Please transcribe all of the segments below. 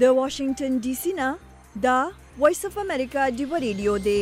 د واشنگټن ډي سي نه دا وایس اف امریکا دی ریډیو دی.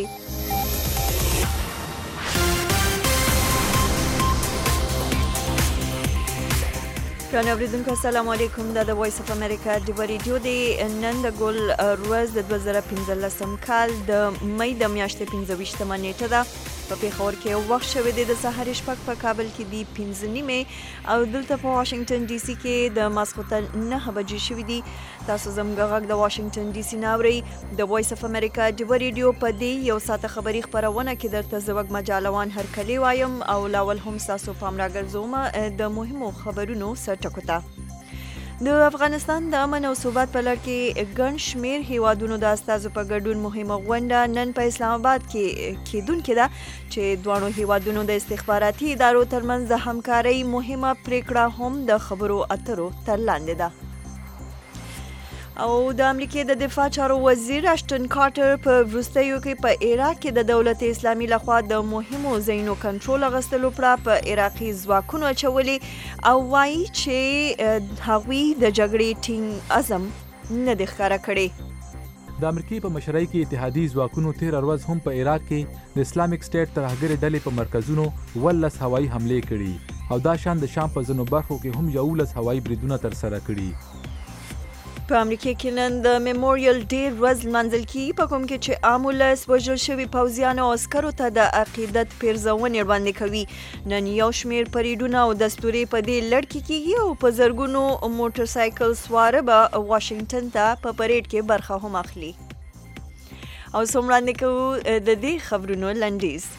ګرانو اوریدونکو السلام علیکم. دا د وایس اف امریکا دی ریډیو دی. نن د ګل ورځ د 2015 کال د مې د میاشتې 25 نیټه ده. په پیښور کې وخت شوی دی د سهار شپږ، په کابل کې دی 5 او دلته په واشنگټن ډي سي کې د ماسخوتن 9 بجې شوی دی. تاسو زموږ غږ د واشنگټن ډي سي نه اورئ. د وایس اف امریکا دی ریډیو په دې یو ساعت خبری خبرونه کې درته زوږ مجالوان هرکلی وایم او لاول هم تاسو پام راګرځوم د مهمو خبرونو سرټکو ته. د افغانستان د امن او ثبات په لړ کې ګڼ شمیر هیوادونو د استازو په ګډون مهمه غونډه نن په اسلام آباد کې کېدونکې ده چې دواړو هیوادونو د استخباراتي ادارو ترمنځ د همکارۍ مهمه پریکړه هم د خبرو اترو تر لاندې ده. او د امریکای د دفاع چارو وزیر اشټن کارټر په وروستیو کې په عراق کې د دولت اسلامي لخوا د مهمو ځایونو کنټرول اخیستلو پړه په عراقي ځواکونو اچولي او وایي چې هغوی د جګړې ټینګ عزم نه دی ښکاره کړی. د امریکای په مشرۍ کې اتحادي ځواکونو تیر ورځ هم په عراق کې د اسلامیک سټیټ ترهګرې ډلې په مرکزونو 11 هوایي حملې کړي او دا شان د شام په ځینو برخو کې هم 11 هوایي بریدونه ترسره کړي. په امریکا کې نن د میموریل ډے ورځ لمانځل کیږي، په کوم کې چې عام ولس وژل شوي پوځیانو او عسکرو ته د عقیدت پیرزونې وړاندې کوي. نن یو شمیر پریډونه او دستورې په دې لړ کې کیږي او په زرګونو موټر سایکل سواره به واشنگټن ته په پریډ کې برخه هم اخلي. او څومره کوو د دې خبرونو لنډیز.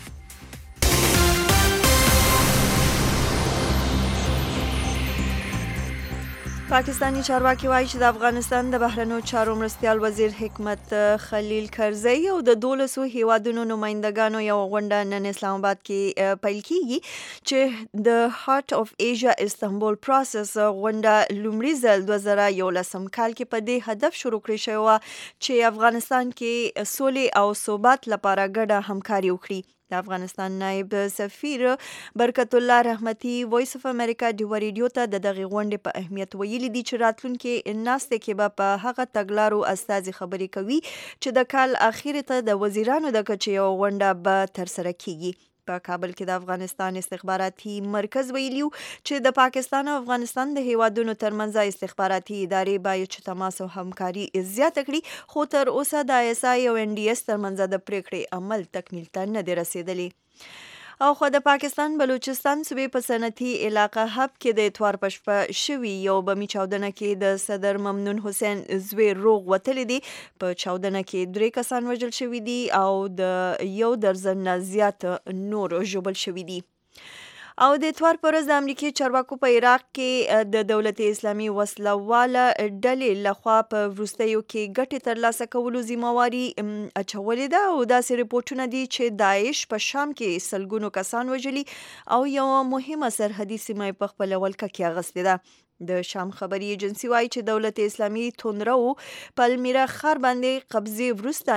پاکستانی چارواکي وایي چې د افغانستان د بهرنیو چارو مرستیال وزیر حکمت خلیل کرزی او د 12 هیوادونو نمائندګانو یو غونډه نن اسلام آباد کې پیل کیږي چې د هارت اف ایشیا استانبول پروسس غونډه لومړي ځل 2011 کال کې په دې هدف شروع کړې شوې چې افغانستان کې سولې او ثبات لپاره ګډه همکاري وکړي. د افغانستان نائب سفیر برکت الله رحمتي وایس اف امریکا دی ریډیو ته د دغه غونډې په اهمیت ویلي دي چې راتلونکي ناستې کې به په هغه تګلارو استازي خبرې کوي چې د کال اخیر ته د وزیرانو د کچې یو غونډه به ترسره کیږي. په کابل کې د افغانستان استخباراتي مرکز ویلیو چې د پاکستان او افغانستان د هیوادونو ترمنځ استخباراتي ادارې باید چې تماس او همکاري زیاته کړي، خو تر اوسه د آی اس آی او ان ډي اس ترمنځ د پریکړې عمل تکمیل ته نه دی رسیدلی. او خو د پاکستان بلوچستان صوبې په صنعتي علاقه هب کې د اتوار په شپه شوي یو بمي چاودنه کې د صدر ممنون حسین زوی روغ وتلی دی. په چاودنه کې 3 کسان وژل شوي دي او د 1 درجن نه زیات نور ژوبل شوي دي. او د اتوار پر ورځ د امریکای چارواکو په عراق کې د دولت اسلامي وسلواله ډلې لخوا په وروستیو کې ګټې ترلاسه کولو ذمہواري اچولې ده او داسې رپورټونه دي چې داعش په شام کې سلګونو کسان وژلي او یو مهمه سرحدي سیمه په خپل ولکه کې اغستې ده. د شام خبري ایجنسی وایي چې دولت اسلامي تونرو پالمیرا ښار باندې قبضې وروسته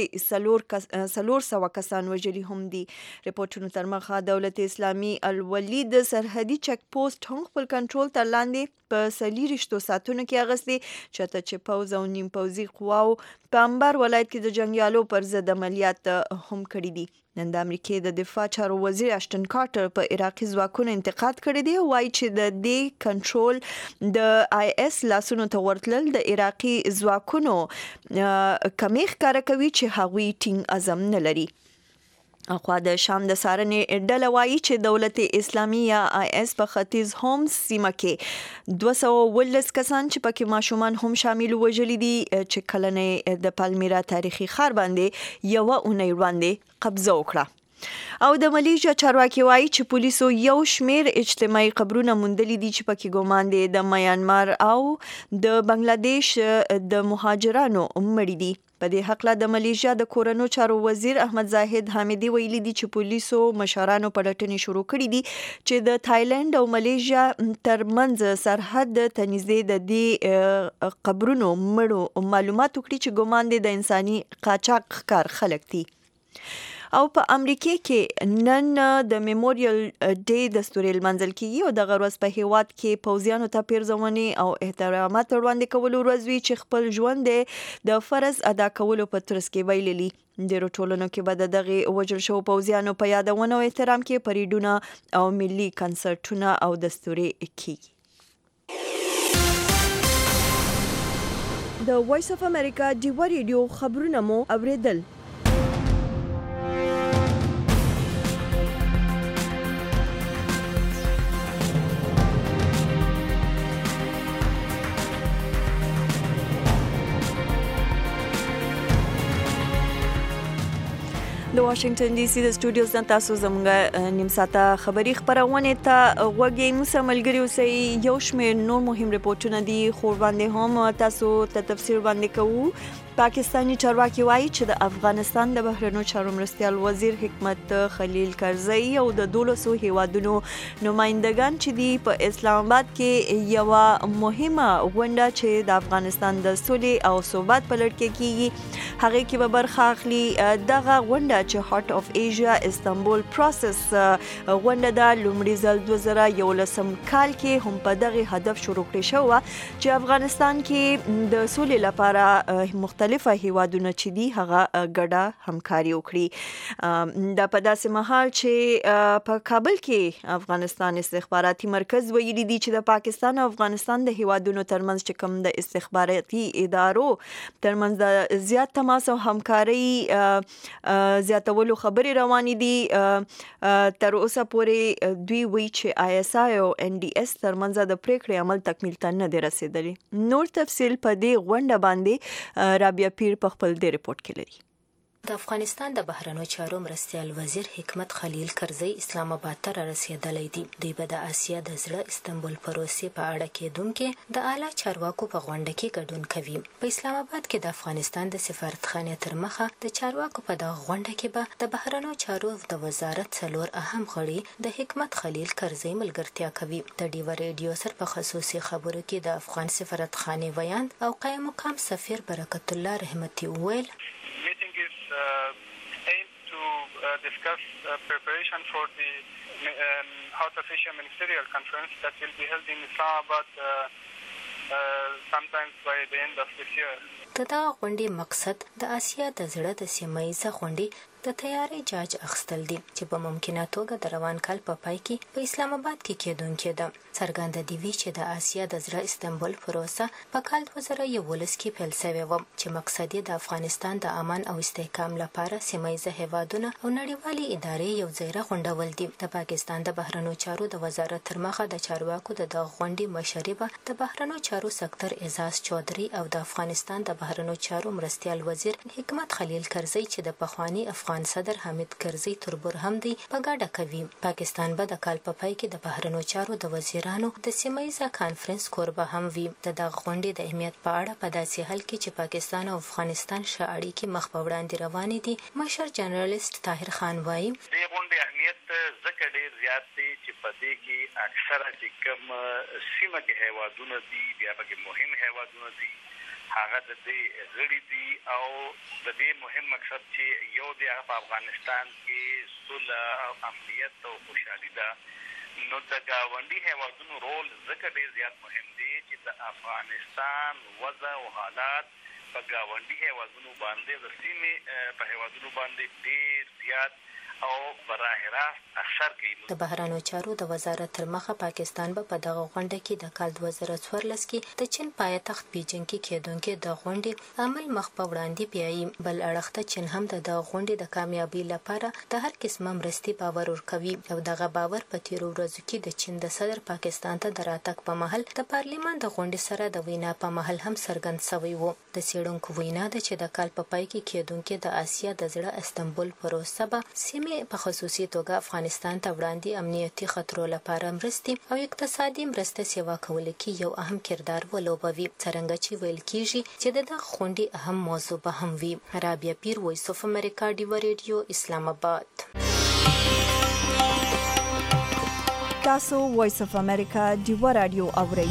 نږدې 400 کسان وژلي هم دي. رپورټونو تر مخه دولت اسلامي الولید سرحدي چک پوسټ هم خپل کنټرول تر لاندې په 24 ساعتونو کې اغستې چاته چې پوځ او نیم پوځي قواو په انبار ولایت کې د جنگیالو پر ضد عملیات هم کړي دي. نن د امریکای د دفاع چارو وزیر اشټن کارټر په عراقي ځواکونو انتقاد کړی دی او وایي چې د دې کنټرول د آی اس لاسونو ته ورتلل د عراقي ځواکونو کمی ښکاره کوي چې هغوی ټینګ عزم نه لري. اخوا د شام د سارنې ډله وایي چې دولت اسلامي یا آی اس په ختیځ هومز سیمه کې 219 کسان چې پکې ماشومان هم شامل وژلي دي چې کلنې د پالمیرا تاریخي ښار باندې یو اونۍ وړاندې قبضه وکړه. او د ملیشیا چارواکي وایي چې پولیسو یو شمیر اجتماعي قبرونه موندلي دي چې پکې ګومان دي د میانمار او د بنگلاديش د مهاجرانو مړي دي. په دې حق د ملیشیا د کورونو چارو وزیر احمد زاهد حامدي ویلي دي چې پولیسو مشرانو پلټنې شروع کړې دي چې د تایلند او ملیشیا ترمنځ سرحد ته نږدې د دې قبرونو مړو معلومات وکړي چې ګومان دي د انساني قاچاق ښکار خلک دي. او په امریکا کې نن د میموریال ډے دستوري منځل کیږي او د غروز په هیواد کې پوځیانو ته پیرزونی او احترامات وړاندې کولو ورځ وی چې خپل ژوند د فرض ادا کولو په ترڅ کې ویلي. د ټولنو کې به دغه وجل شو پوځیانو په یادونه او احترام کې پریډونه او ملي کنسرتونه او دستوري کیږي. د وایس اف امریکا ډیوا ریډیو خبرونه مو اوریدل. د واشنگټن ډي سي د سټوډیوز نه تاسو زموږ نیم ساعته خبري خبرونه ته وګورئ. موږ ملګری اوسئ. یو شمېر نور مهم ریپورتونه دي خو باندې هم تاسو ته تفسیر باندې کوو. پاکستانی چارواکي وایي چې د افغانستان د بهرنیو چارو مرستیال وزیر حکمت خلیل کرزی او د 12 هیوادونو نمائندگان چې دي په اسلام آباد کې یو مهمه غونډه چې د افغانستان د سولې او ثبات په لړ کې کیږي هغه کې به برخه اخلي. دغه غونډه چې هارت اف ایشیا استنبول پروسس غونډه د لومړي ځل 2011 کال کې هم په دغه هدف شروع کړې شو چې افغانستان کې د سولې لپاره مختلفه هیوادونه چې دي هغه ګډه همکاري وکړي. دا په داسې مهال چې په کابل کې افغانستان استخباراتي مرکز ویلي دي چې د پاکستان او افغانستان د هیوادونو ترمنځ چې کوم د استخباراتي ادارو ترمنځ د زیات تماس او همکاري زیاتولو خبرې روانې دي. تر اوسه پورې دوی وی چې آی اس آی او ان ډي اس ترمنځ د پریکړې عمل تکمیل ته نه دی رسیدلی. نور تفصیل په دې غونډه باندې رابعه پیر په خپل د ریپورت کې لري. د افغانستان د بهرنیو چارو مرستیال وزیر حکمت خلیل کرزی اسلام آباد ته رسیدلی دی. دوی به د آسیا د زړه استنبول پروسې په اړه کېدونکې د اعلی چارواکو په غونډه کې ګډون کوي. په اسلام آباد کې د افغانستان د سفارتخانې تر مخه د چارواکو په دغه غونډه کې به د بهرنیو چارو د وزارت څلور اهم غړي د حکمت خلیل کرزی ملګرتیا کوي. د ډیوا ریډیو سره په خصوصي خبرو کې د افغان سفارتخانې ویاند او قائم مقام سفیر برکت الله رحمتي وویل aim to discuss preparation for the Heart of Asia Ministerial Conference that will be held in Islamabad sometimes by the end of this year. دا غونډې مقصد د آسیا د زړه د سیمایي غونډې د تیاری جاج اخستل دي چې په ممکنه توګه د روان کال په پای کې په اسلام آباد کې کېدونکې ده. څرګنده دی چې د آسیا د زړه استنبول پروسه په کال 2011 کې پیل شوې و چې مقصد یې د افغانستان د امان او استحکام لپاره سیمایي هیوادونه او نړیوالې ادارې یو ځای راغونډول دي. د پاکستان د بهرنیو چارو د وزارت تر مخه د چارواکو د غونډې مشري به د بهرنیو چارو سکتر اعزاز چودري او د افغانستان د بهرنیو چارو مرستیال وزیر حکمت خلیل کرزی چې د پخوانی افغان صدر حامد کرزی تربور هم دی په ګډه کوي. پاکستان به د کال په پای کې د بهرنیو چارو د وزیرانو د سیمایي کانفرنس کوربه هم وي. د غونډې د اهمیت په اړه په داسې حال کې چې پاکستان او افغانستان ښه اړیکې مخ په وړاندې روانې دي مشر جنرالیست طاهر خان وایي د غونډې اهمیت ځکه ډېر زیات دی چې په دې کې اکثره چې کوم سیمه کې هیوادونه دي بیا پکې مهم هیوادونه دي هغه د دې غړي دي او د دې مهم مقصد چې یو د افغانستان کې صلح او امنیت او خوشحالي ده. نو د ګاونډي هیوادونو رول ځکه ډېر زیات مهم دی چې د افغانستان وضع او حالات په ګاونډي هیوادونو باندې د سیمې په هیوادونو باندې ډېر زیات او براه راست اثر کوي. د بهرنیو چارو د وزارت تر مخه پاکستان به په دغه غونډه کې د کال 2014 کې د چین پایتخت بیجینګ کې کېدونکې د غونډې عمل مخ په وړاندې بیایي. بل اړخ ته چین هم د غونډې د کامیابی لپاره د هر قسمه مرستې باور ورکوي او دغه باور په تیرو ورځو کې د چین د صدر پاکستان ته د راتګ په مهال د پارلیمان د غونډې سره د وینا په مهال هم څرګند شوی و. د څېړونکو وینا ده چې د کال په پای کې کېدونکې د آسیا د زړه استنبول پروسه به سیمې په خصوصي توګه افغانستان ته وړاندې امنیتي خطرو لپاره مرستې او اقتصادي مرستې سیوا کول کې یو اهم کردار ولوبوي. څرنګه چې ویل کېږي چې د غونډې اهم موضوع به هم وي. رابعه پیر، وایس اف امریکا، ډیوا ریډیو، اسلام آباد. تاسو وایس اف امریکا ډیوا رادیو اورئ.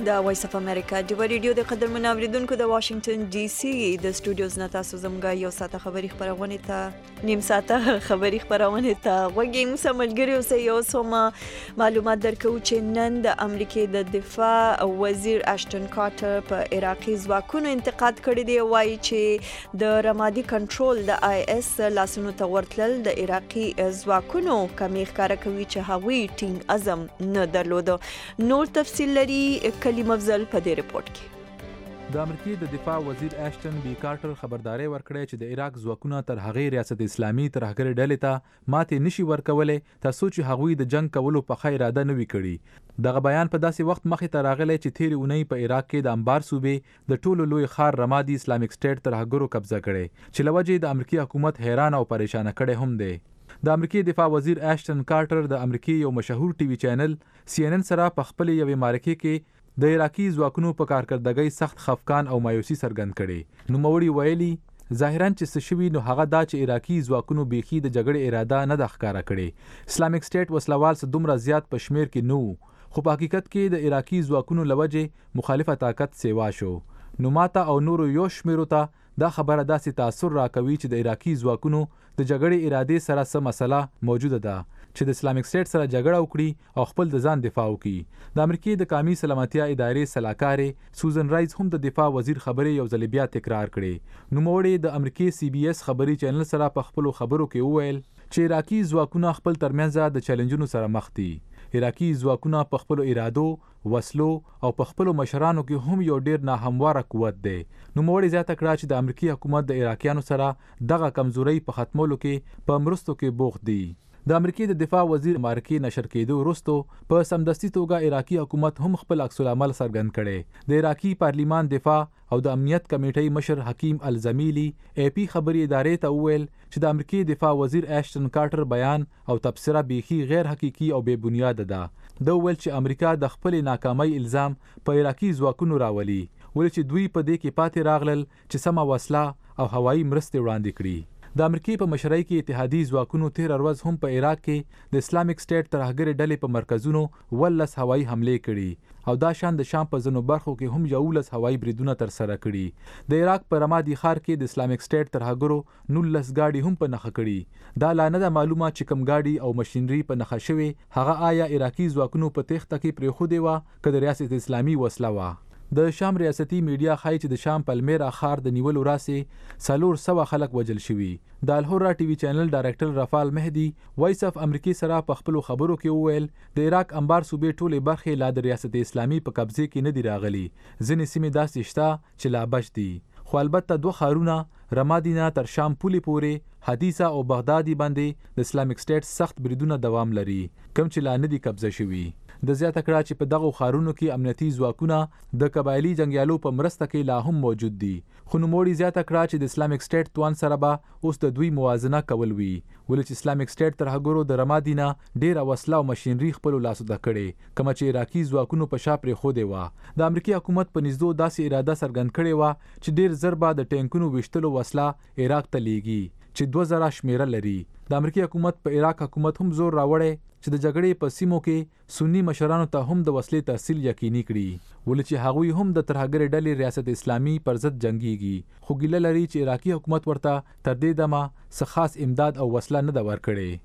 د وایس اف امریکا د ریډیو د قدرمن اوریدونکو د واشنگټن ډي سي د سټوډیوز نه تاسو زموږ یو ساعته خبري خبرونه ته نیم ساعته خبري خبرونه ته وګورئ موږ ملګری اوسه یو سم معلومات درکو چې نن د امریکای د دفاع وزیر اشټن کارټر په عراقي ځواکونو انتقاد کړی دی وایي چې د رمادي کنټرول د آی اس لاسونو ته ورتلل د عراقي ځواکونو کمی ښکارا کوي چې هغوی ټینګ عزم نه درلود. نور تفصیل لري کلیم افضل په دې رپورت کې. د امریکای د دفاع وزیر اشټن بی کارټر خبرداري ورکړې چې د عراق ځواکونه تر هغې ریاست اسلامي ترهګر ډلې ته ماتې نشي ورکولې ترڅو چې هغوی د جنگ کولو په اراده نه وي کړي. دغه بیان په داسې وخت مخې ته راغلی چې تیرې اونۍ په عراق کې د انبار صوبې د ټولو لوی ښار رمادي اسلامک سټیټ ترهګرو قبضه کړي چې له وجې د امریکای حکومت حیران او پریشانه کړي هم دی. د امریکای دفاع وزیر اشټن کارټر د امریکای یو مشهور ټي وي چینل سی ان ان سره په خپل یوې معرکې کې د عراقي ځواکونو په کارکردګۍ سخت خفقان او مایوسي څرګند کړي. نوموړي ویلي ظاهراً چې څه شوي نو هغه دا چې عراقي ځواکونو بیخي د جګړې اراده نه ده ښکاره کړې. اسلامک سټیټ وسلوال څه دومره زیات په شمیر کې نه خو په حقیقت کې د عراقي ځواکونو له وجې مخالفه طاقت سیوا شو. نو ماته او نورو یو شمیرو ته دا خبره داسې تاثر راکوي چې د عراقي ځواکونو د جګړې ارادې سره څه مسله موجوده ده چې د اسلامک سټیټ سره جګړه وکړي او خپل د ځان دفاع وکړي. د امریکای د قومي سلامتیا ادارې سلاکارې سوزن رایز هم د دفاع وزیر خبرې یو ځل بیا تکرار کړي. نوموړي د امریکای سی بي اس خبري چینل سره په خپل خبرو کې وویل چې عراقي ځواکونه خپل ترمنځ د چیلنجونو سره مخ دي. عراقي ځواکونه په خپل ارادو، وسلو او په خپل مشرانو کې هم یو ډیر ناهمواره قوت دی. نوموړي زیاته کړه چې د امریکای حکومت د عراقیانو سره دغه کمزوري په ختمولو کې په مرستو کې بوخت دی. د امریکای د دفاع وزیر معرکې نشر کېدو وروسته په سمدستي توګه عراقي حکومت هم خپل عکس العمل څرګند کړي. د عراقي پارلیمان دفاع او د امنیت کمیټې مشر حکیم الزمیلی ای پی خبري ادارې ته وویل چې د امریکای دفاع وزیر اشټن کارټر بیان او تبصره بیخي غیر حقيقي او بے بنیاد ده. دا ویل چې امریکا د خپل ناکامۍ الزام په عراقي ځواکونو راولي ولې چې دوی په دې کې پاتې راغلل چې سمه وسله او هوایي مرستې وړاندې کړي. د امریکای په مشرۍ کې اتحادي ځواکونو 13 ورځ هم په عراق کې د اسلامک سټیټ ترهګر ډلې په مرکزونو 11 هوایي حملې کړي او دا شان د شام په ځینو برخو کې هم 11 هوایي بریدونه تر سره کړي. د عراق په رمادي ښار کې د اسلامک سټیټ ترهګرو 19 گاډي هم په نښه کړي. دا لا نه ده معلومه چې کوم گاډي او ماشينري په نښه شوی هغه آیا عراقي ځواکونو په تخته کې پرېښودې و که د ریاست اسلامي وسله و. د شام ریاستي میډیا ښایي چې د شام پلمیرا ښار د نیولو راسې 400 خلک وژل شوي. د الهورا ټي وي چینل ډایرکټر رفال مهدي وایس اف امریکای سره په خپل خبرو کې وویل د عراق انبار صوبې ټولې برخې لا د ریاست اسلامي په قبضه کې نه دی راغلي. ځینې سیمې داسې شته چې لا بچ دي خو البته دوه ښارونه رمادي نه تر شام پولې پورې حدیثه او بغدادي باندې د اسلامک سټیټ سخت بریدونه دوام لري کوم چې لا نه دي قبضه شوي. د زیاته کړه چې په دغه خارونو کې امنیتي ځواکونه د قبایلی جنگیالو په مرسته کې لا هم موجود دي. خو نوموړي زیاته کړه چې د اسلامک سټیټ توان سره به اوس د دوی موازنه کول وي ولې چې اسلامک سټیټ ترهګرو د رمادي نه ډیره وسله او ماشينري خپل لاسو ته کړي کوم چې عراقي ځواکونو په شا پرې خو دی و. د امریکای حکومت په نږدې داسې اراده څرګند کړې و چې ډیر زر به د ټینکونو وشتلو وسله عراق ته لیږي چې 2000 شمیره لري. د امریکای حکومت په عراق حکومت هم زور راوړی چې د جګړې په سیمو کې سنی مشرانو ته هم د وسلې تحصیل یقیني کړي ولې چې هغوی هم د ترهګر ډلې ریاست اسلامي پر ضد جنگيږي خو ګیله لري چې عراقي حکومت ورته تر دې دمه څه خاص امداد او وسله نه ده ورکړې.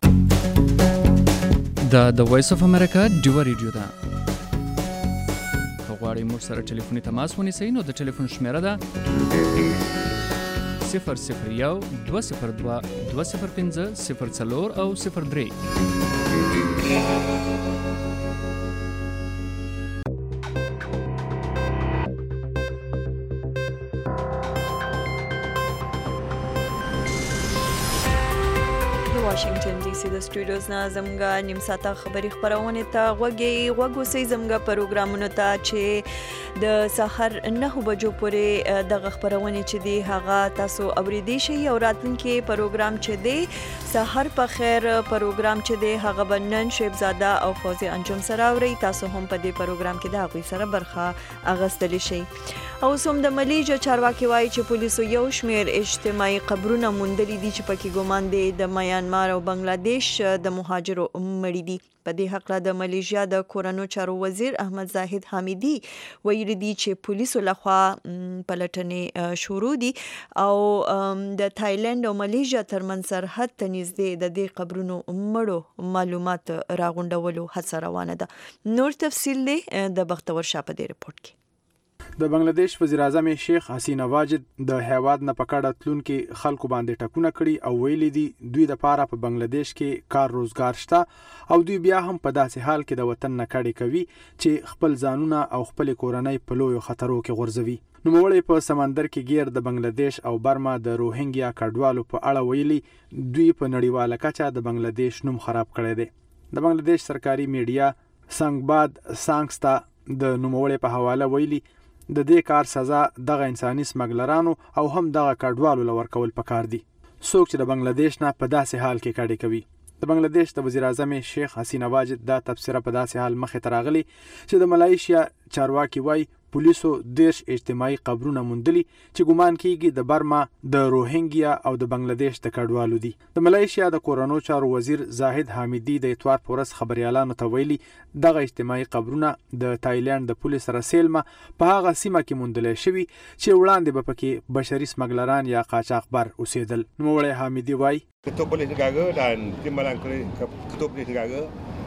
د وایس اف امریکا ډیو ریډیو ده. غواړئ موږ سره ټلیفوني تماس ونیسئ نو د ټلیفون شمیره ده 001 202 205 04 او 03. واشنگټن ډي سي د سټوډیوز نه زموږ نیم ساعته خبري خبرونه ته غوږ زموږ پروګرامونو ته چې د سحر 9 بجو پورې دغه خبرونه چې دی هغه تاسو اوریدي شي او راتلونکي پروګرام چې دی سحر په خیر پروګرام چې دی هغه بنن شیبزاده او فوزي انجم سره اوري. تاسو هم په دې پروګرام کې د هغوی سره برخه اغستلی شي. او سوم د ملیجه چارواکي وایي چې پولیسو یو شمیر اجتماعي قبرونه موندلي دي چې پکې ګومان دی د میانمار او بنگلاديش د مهاجرو مړي دي. په دې حق د ملیشیا د کورونو چارو وزیر احمد زاهد حمیدی ویلي دي چې پولیسو لخوا پلټنې شروع دي او د تایلند او ملیشیا ترمنځ سرحد ته نږدې د دې قبرونو مړو معلومات راغونډولو هڅه روانه ده. نور تفصیل دی د بختور شاه په دې رپورت کې. د بنگلاديش وزیر اعظم شیخ حسینه واجد د هیواد نه پکړه تلونکو خلکو باندې ټکونه کړي او ویلي دي دوی د پاره په بنگلاديش کې کار روزګار شته او دوی بیا هم په داسې حال کې د وطن نه کډي کوي چې خپل ځانونه او خپل کورنۍ په لوی خطرو کې غورځوي. نوموړی په سمندر کې غیر د بنگلاديش او برما د روهینګیا کډوالو په اړه ویلي دوی په نړیواله کچه د بنگلاديش نوم خراب کړی دی. د بنگلاديش سرکاري میډیا سنگباد سانګستا د نوموړی په حواله ویلي د دې کار سزا دغه انساني سمګلرانو او هم دغه کډوالو لور کول پکار دي څوک چې د بنگلاديش نه په داسې حال کې کډي کوي. د بنگلاديش د وزیر اعظم شیخ حسینه واجد دا تفسیر په داسې حال مخې ته راغلی چې د ملایشیا چارواکي وای پولیسو 10 اجتماعي قبرونه موندلي چې ګومان کیږي د برما د روهینګیا او د بنگلاديش د کډوالو دي. د ملایشیا د کورونو چارو وزیر زاهد حمیدی د اتوار پورس خبريالانو ته ویلي دغه اجتماعي قبرونه د تایلند د پولیس سره سیلمه په هغه سیمه کې موندل شوی چې وړاندې به پکې بشري سمګلران یا قاچاقبر اوسېدل. نوموړی حمیدی وای Ketua Polis Negara dan Timbalan Ketua Polis Negara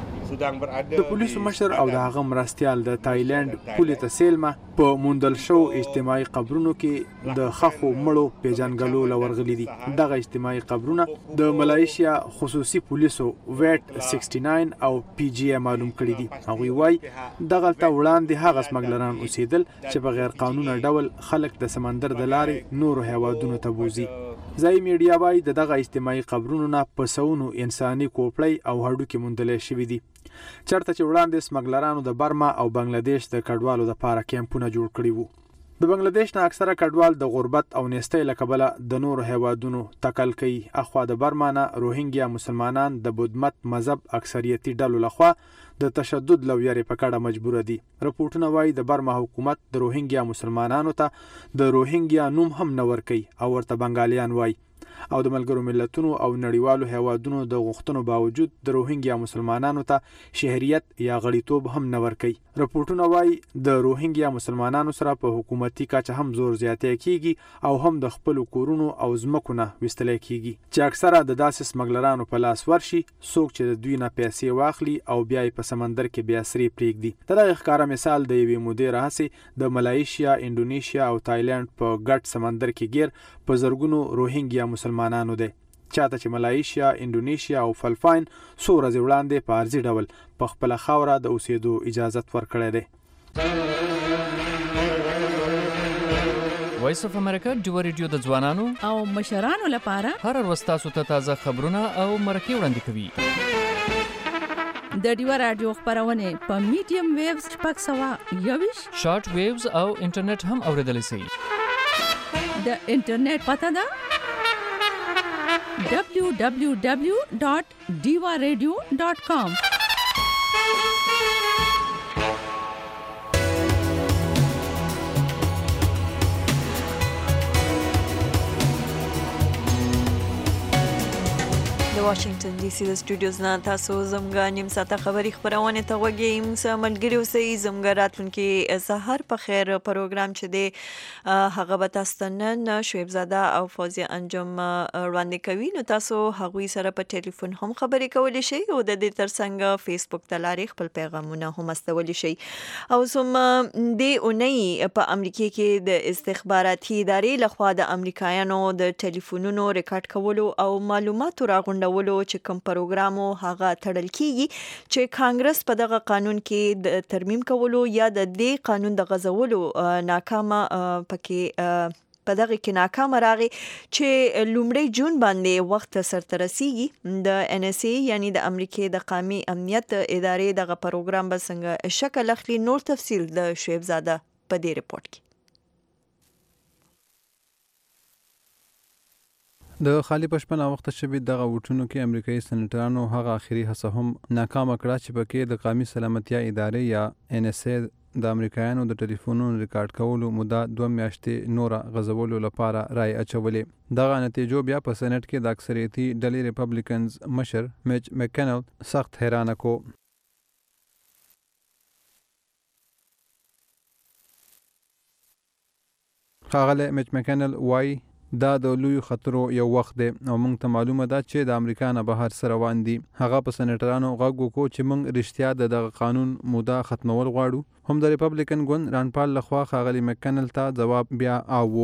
د پولیسو مشر او د هغه مرستيال د تایلند پولیس سیلمه په موندل شو اجتماعي قبرونو کې د خخو مړو پیژنګلو لورغلي دي. دغه اجتماعي قبرونه د ملایشیا خصوصي پولیسو ویټ 69 او پی جی ای معلوم کړي دي. هغه وای دغه ته وړاندې هغه سمګلران اوسېدل چې په غیر قانوني ډول خلک د سمندر د لارې نور هیوادونو ته بوزي. ځای میډیا وای دغه اجتماعي قبرونو نه په سونو انساني کوپړی او هډو کې موندل شوی دي چرته چې وړاندې سمګلرانو د برما او بنگلاديش د کډوالو لپاره کیمپونه جوړ کړي وو. د بنگلاديش نه اکثره کډوال د غربت او نیستۍ له کبله د نور هیوادونو تکل کوي. اخوا د برما نه روهینګیا مسلمانان د بودمت مذهب اکثریتي ډلو لخوا د تشدد لویاري په کډه مجبور دي. رپورټونه وایي د برما حکومت د روهینګیا مسلمانانو ته د روهینګیا نوم هم نه ورکوي او ورته بنگالیان وایي او د ملګرو ملتونو او نړیوالو هیوادونو د غوښتنو باوجود د روهینګیا مسلمانانو ته شهریت یا غړیتوب هم نه ورکوي. رپورټونه وایي د روهینګیا مسلمانانو سره په حکومتي کچه هم زور زیاتې کیږي او هم د خپل کورونو او ځمکو نه وستل کیږي چې اکثره د داسې سمګلرانو په لاس ورشي څوک چې د دوی نه پیسې واخلي او بیا په سمندر کې بیا سری پریږدي. دغه ښکارا مثال د یوې مودې راهسي د ملایشیا انډونیشیا او تایلند په ګډ سمندر کې غیر په زرګونو روهینګیا مسلمانانو ده چاته چې ملایشیا انډونیشیا او فلپاین څو ورځې وړاندې په ارزي ډول په خپل خاوره د اوسېدو اجازه ورکړې ده. وایس اف امریکا ډیو ریډیو د ځوانانو او مشرانو لپاره هر ورځ تاسو ته تازه خبرونه او مرکې وړاندې کوي. د ډیو رادیو خبرونه په میډیم ویوز 621 شارټ ویوز او انټرنیټ هم اوریدل شي. د انټرنیټ پته ده www.diwaradio.com. د واشنگټن ډي سي د سټوډیوز نه تاسو زموږ نیم ساعته خبري خبرونه ته وګورئ. موږ ملګری اوسئ زموږ راتلونکي سحر په خیر پروګرام چې دی هغه به تاسو نن شعیب زاده او فوزیه انجم وړاندې کوي. نو تاسو هغوی سره په ټلیفون هم خبرې کولی شئ او د دې ترڅنګ فیسبوک ته لارې خپل پیغامونه هم استولی شئ. او سم د اونۍ په امریکا کې د استخباراتي ادارې لخوا د امریکایانو د ټلیفونونو ریکارډ کولو او معلوماتو راغونډولو چې کوم پروګرامو هغه تړل کیږي چې کانګرس په دغه قانون کې د ترمیم کولو یا د دې قانون د غځولو ناکامه پکې په دغه کې ناکام راغی چې لومړی جون باندې وخت سرته رسیږي. د ان اس ای یعنی د امریکای د قومي امنیت ادارې دغه پروګرام به څنګه شکل اخلي. نور تفصیل د شعیب زاده په دې رپورت کې. د خالی پشپن وخت شبي دغه وټونو کې امریکایي سېنیټرانو هغه اخیری هڅه هم ناکامه کړه چې پکې د قومي سلامتیا ادارې یا ان اس ای د امریکایانو د ټلیفونونو ریکارډ کولو موده 2 میاشتې نور غځولو لپاره رای اچولې. دغه نتیجو بیا په سېنات کې د اکثریتي ډلې ریپبلیکنز مشر میچ مکینل سخت حیرانه کو. ښاغلی میچ مکینل وایي دا د لوی خطرو یو وخت دی او موږ ته معلومه ده چې د امریکا نه بهر سره روان دي. هغه په سېنیټرانو غږ وکړو چې موږ رښتیا د دغه قانون موده ختمول غواړو. هم د ریپبلیکن ګوند ران پال لخوا ښاغلي مکینل ته ځواب بیا او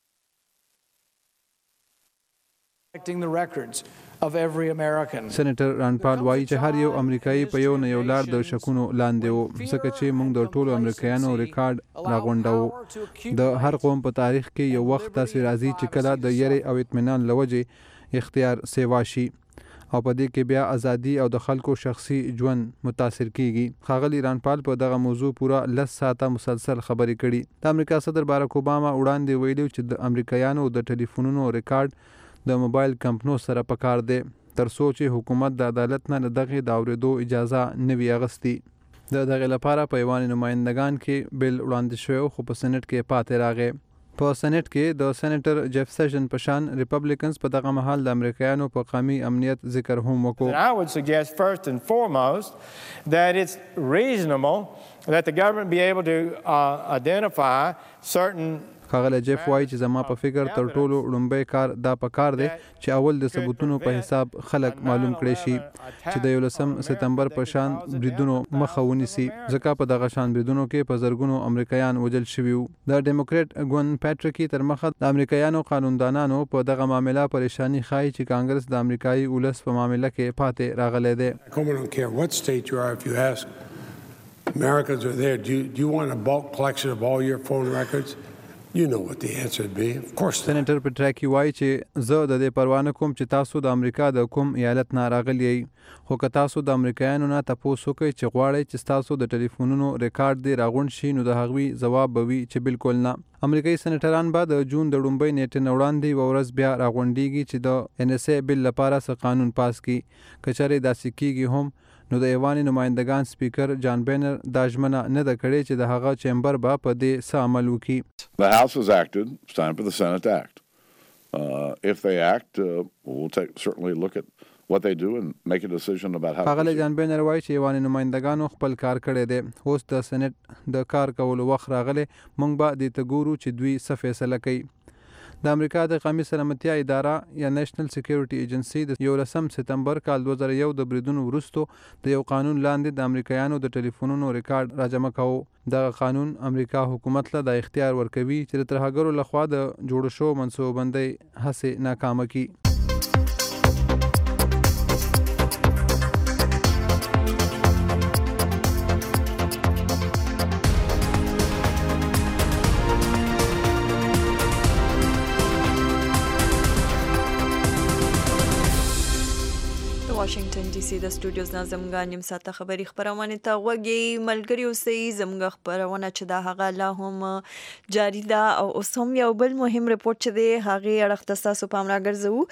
سېنیټر ران پال وایي چې هر یو امریکایي په یو نه یو لار د شکونو لاندې و ځکه چې موږ د ټولو امریکایانو ریکارډ راغونډوو. د هر قوم په تاریخ کې یو وخت داسې راځي چې کله د یرې او اطمینان له وجې اختیار سیوا شي او په دې کې بیا ازادي او د خلکو شخصي ژوند متاثر کیږي. ښاغلي ران پال په دغه موضوع پوره 10 ساعته مسلسل خبرې کړي. د امریکا صدر باراک اوباما وړاندې ویلي چې د امریکایانو د ټلیفونونو ریکارډ د موبایل کمپنو سره پکار دی تر څو چې حکومت د عدالت نه دغه د اوریدو اجازه نه وي اغستی. د دغه لپاره په ایوان نمائندگان کې بل وړاندې شوی خو په سېنات کې پاتې راغی. په سېنات کې د سېنیټر جیف سیشن په شان ریپبلیکنز په دغه مهال د امریکایانو په قومي امنیت ذکر هم وکړو. I would suggest first and foremost that it's reasonable that the government be able to identify certain ښاغلی جیف وایي چې زما په فکر تر ټولو لومبی کار دا پکار دی چې اول د ثبوتونو په حساب خلک معلوم کړي شي چې د 11 سپتمبر په شان بریدونو مخه ونیسي ځکه په دغه شان بریدونو کې په زرګونو امریکایان وژل شوي وو. د ډیموکریټ ګون پیټریکي تر مخه د امریکایانو قانوندانانو په دغه معامله پریشانی ښایي چې کانګرس د امریکایي ولس په معامله کې پاتې راغلی دی. Americans are there. Do you want a bulk collection of all your phone records? You know what the answer would be. Of course. سېنیټر پیټریکي وایي چې زه د دې پروا نه کوم چې تاسو د امریکا د کوم ایالت نه راغلي یئ خو که تاسو د امریکایانو نه تپوس وکئ چې غواړئ چې ستاسو د ټلیفونونو ریکارډ دې راغونډ شي نو د هغوی ځواب به وي چې بالکل نه. امریکایي سېنیټران به د جون د لومبۍ نیټې نه وړاندې یوه ورځ بیا راغونډېږي چې د NSA بل لپاره څه قانون پاس کړي. که چېرې داسې کیږي هم نو د ایوان نمائندگان سپیکر جان بینر دا ژمنه نه ده کړې چې د هغه چیمبر به په دې څه عمل وکړي. The House has acted. It's time for the Senate to act. If they act, we'll certainly look at what they do and make a decision about how. ښاغلی جان بینر وایي چې ایوان نمائندگانو خپل کار کړی دی. اوس د سېنیټ د کار کولو وخت راغلی موږ به دې ته ګورو چې دوی څه فیصله کوي. د امریکا د قومي سلامتیا اداره یا نیشنل سکیورټي ایجنسی د 11 سپتمبر کال 2001 د بریدونو وروستو د یو قانون لاندې د امریکایانو د ټلیفونونو ریکارډ راجمع کوو. دغه قانون امریکا حکومت له د اختیار ورکوي چې د ترهګرو لخوا د جوړ شو منصوبندۍ هڅې ناکامه کړي. واشنگټن ډي سي د سټوډیوز نه زموږ نیم ساعته خبري خبرونه ته وګي ملګری اوسئ. زموږ خبرونه چې دا هغه لا هم جاری ده او اوس هم یو بل مهم ریپورت چې دی هغه اړخ ته تاسو پام راګرځو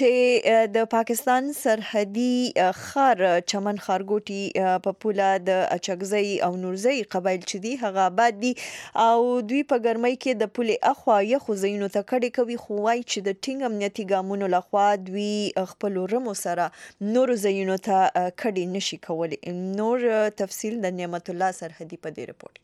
چې د پاکستان سرحدي خار چمن خارګوټي په پوله د اچکزۍ او نورزۍ قبایل چې دی هغه آباد دي او دوی په ګرمۍ کې د پولې اخوا یخو ځایونو ته کډې کوي خو وایي چې د ټینګ امنیتي ګامونو لخوا دوی خپل رمو سره نور ځایونو ته کډې نشي کولی. نور تفصیل د نعمت الله سرحدي په دې رپورټ کې.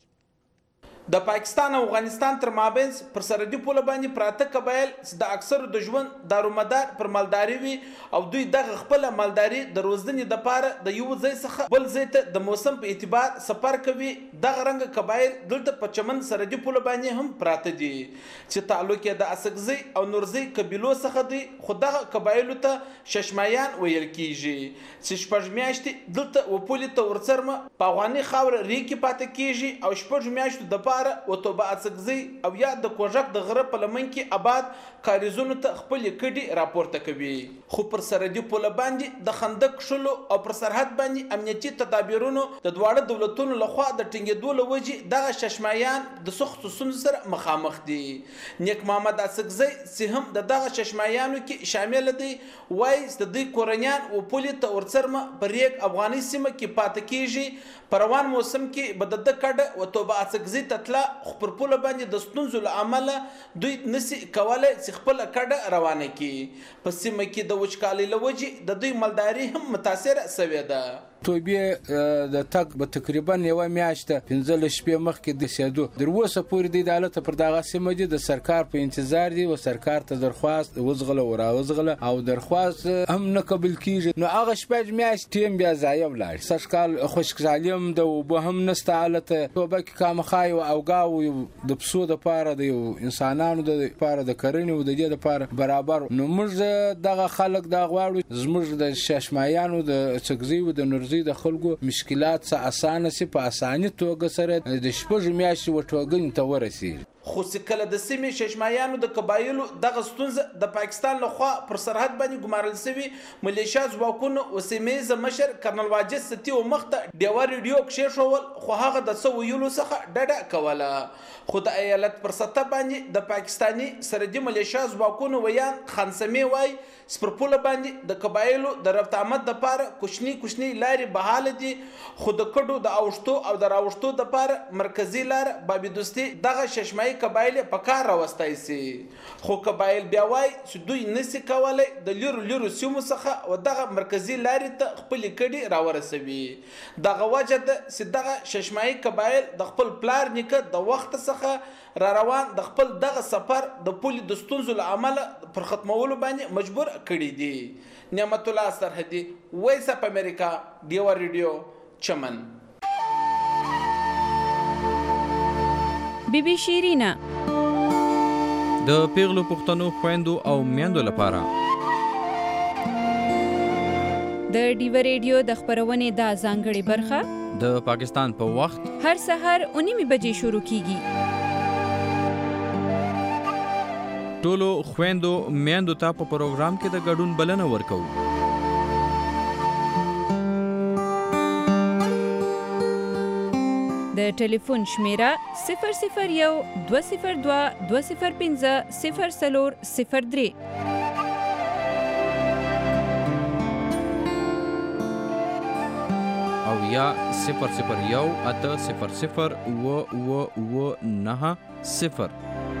د پاکستان او افغانستان تر مابینځ پر سرحدي پوله باندې پراته قبایل د اکثرو د ژوند دارومدار پر مالداري وي او دوی دغه خپله مالداري د روزنې دپاره د یو ځای څخه بل ځای ته د موسم په اعتبار سفر کوي. دغه رنګه قبایل دلته په چمن سرحدي پوله باندې هم پراته دي چې تعلق یې د اسکزۍ او نورزۍ قبیلو څخه دی خو دغه قبایلو ته ششمایان ویل کیږي چې 6 میاشتې دلته وپولې ته ورڅرمه په افغاني خاوره ریکې پاتې کیږي او 6 میاشتو دپاره و توبه اڅکزۍ او یا د کوژک د غره په لمن کې آباد کاریزونو ته خپل کډي راپورته کوي. خو پر سرحدي پوله باندې د خندق شلو او پر سرحد باندې امنیتي تدابیرونو د دواړه دولتونو لخوا د ټینګېدو له وجې دغه ششمایان د سختو ستونزو سره مخامخ دي. نیک محمد اڅکزۍ چې هم د دغه ششمایانو کې شامل دی وایي د دوی کورنیان و پولې ته ورڅرمه په ریګ افغاني سیمه کې پاتې کیږي. په روان موسم کې به د کډه و توبه اڅکزۍ تتله خو پر پوله باندې د ستونزو له امله دوی نسي کولی چې خپله کډه روانه کړي. په سیمه کې د وچکالۍ له وجې د دوی مالداري هم متاثره سوې ده. توبې د تګ به تقریبا یوه میاشته 15 شپې مخکې د سیدو در اوسه پورې د عدالت پر دغه سیمه دي د سرکار په انتظار دي او سرکار ته درخواست وزغله او راوزغله او درخواست هم نه قبول کیږي. نو هغه شپږ میاشتې ټیم بیا ضایع ولاړ. سږکال خوشحالیم د اوبه هم نسته حالت توبه کې کامخای او اوګاو د پسو د پاره د انسانانو د پاره د کرنې او د دې لپاره برابر. نو موږ دغه خلک دا غواړو زموږ د ششمایانو د څګزیو د نورزي د خلکو مشکلات څه اسانه سي په اساني توګه سره د شپږ میاشتې وټوګنې ته ورسیږي. خو کله د سیمې ششمایانو د قبایلو دغه ستونزه د پاکستان لخوا پر سرحد باندې ګمارل شوي ملیشیا ځواکونو او سیمه مشر کرنل واجد ستي او مخته ډیوا ریډیو کښېښول خو هغه د څه ویلو څخه ډډه کوله. خو د ایالت پر سطح باندې د پاکستاني سرحدي ملیشیا ځواکونو ویان خانسمي وای سپرپوله باندې د قبایلو د ربط آمد لپاره کوچني لارې بحاله دي خو د کډو د اوشتو او د راوشتو لپاره مرکزی لار بابي دوستي دغه ششمای قبایل په کار راوستای سي. خو قبایل بیا وای چې دوی نسی کولای د لیرو سیمو څخه او دغه مرکزی لارې ته خپل کډي راورسوي. دغه وجه ده چې دغه ششمای قبایل د خپل پلار نیکه د وخت څخه را روان د خپل دغه سفر د پولي د ستونزو له امله پر ختمولو باندې مجبور کړي دي. نعمت الله سرحدي وایس اپ امریکا ډیوا ریډیو چمن. بیبي شیرینا د پیغلو پښتنو خويندو او میندو لپاره د ډیوا ریډیو د خبرونې د ځانګړي برخه د پاکستان په وخت هر سحر 9 بجې شروع کیږي. ټولو خويندو میندو ته په پروګرام کې د ګډون بلنه ورکوو. د ټلیفون شمیره 001 202 205 0403 او یا 001 800 990.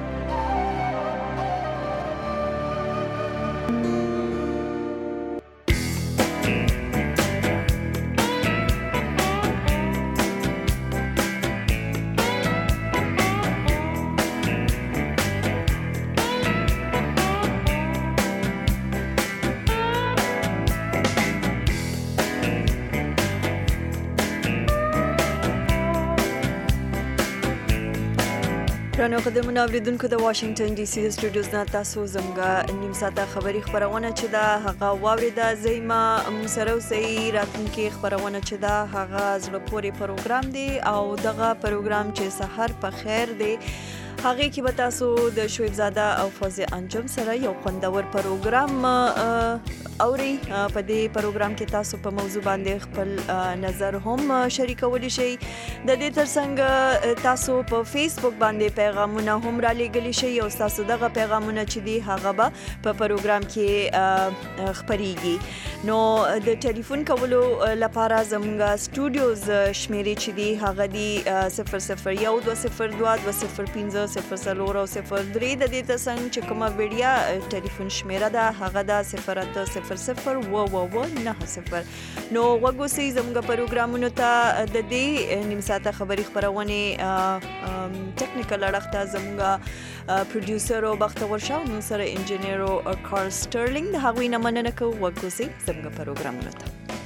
درنو قدمونه اوریدونکو د واشنگټن ډي سي د سټوډیوز نه تاسو زموږه نیم ساعته خبري خبرونه چې دا هغه واوریده زېما مسره اوسئ. راتلونکي خبرونه چې دا هغه زړه پورې پروګرام دی او دغه پروګرام چې سحر په خیر دی هغه کې به تاسو د شعیب زاده او فوزي انجم سره یو خوندور پروګرام اوري. په دې پروګرام کې تاسو په موضوع باندې خپل نظر هم شریکولی شئ. د دې ترڅنګ تاسو په فیسبوک باندې پیغامونه هم را لېږلی شئ او تاسو دغه پیغامونه چې دي هغه به په پروګرام کې خپریږي. نو د ټلیفون کولو لپاره زموږ سټوډیوز شمیرې چې دي هغه دي 001 202 205 0 او 03. د دې ترڅنګ چې کومه ویډیا ټلیفون شمیره ده هغه ده 0 0 نو وګورئ زموږ پروګرامونو ته د دې نیم ساعته خبري خبرونه ټیکنیکل اړخ ته زموږ پروډوسر او بختور شاه نو سره انجینیر او کارل سټرلینګ د هغوی نه مننه کوو. وګورئ زموږ پروګرامونو ته.